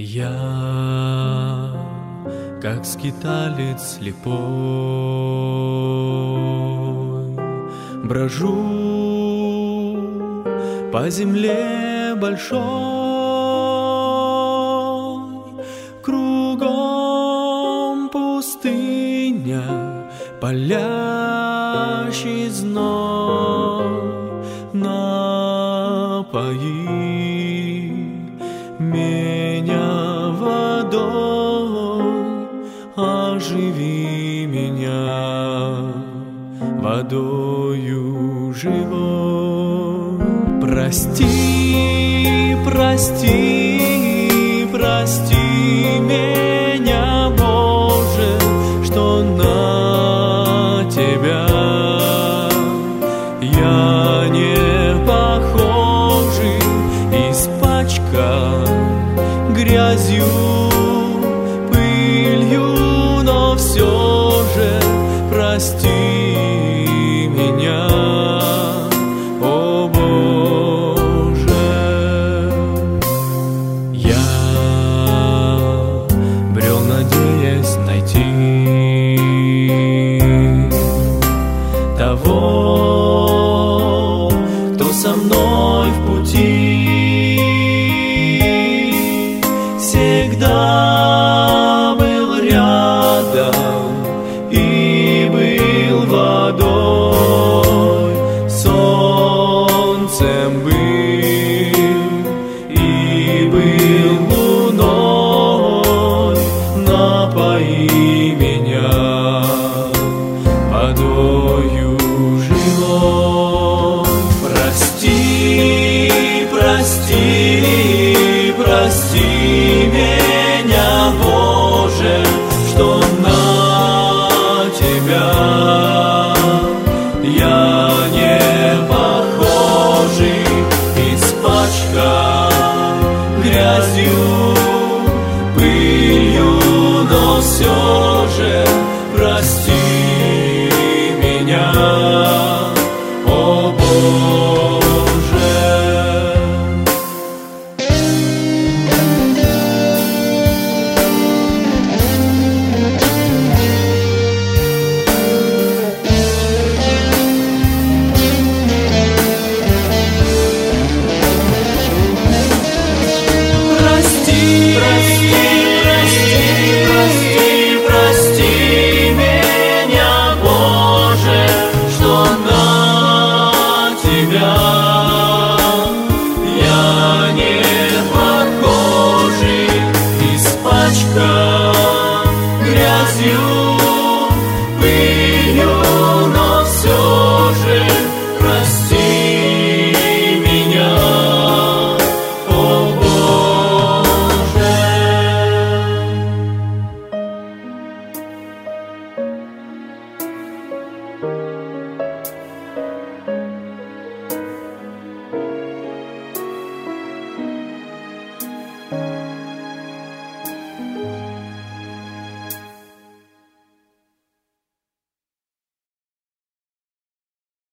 Я, как скиталец слепой, брожу по земле большой, кругом пустыня, палящий зной. Напои меня водой, оживи меня водою живой. Прости, прости, прости меня, Боже, что на Тебя я не похожий, испачкан грязью, пылью, но все же прости меня, о Боже. Я брел, надеясь найти того, кто со мной в пути, всегда был рядом и был водой, солнцем был и был луной. Напои меня водою живой. Прости, прости, прости меня, Боже, что на Тебя я не похожий, испачкан грязью, пылью, но все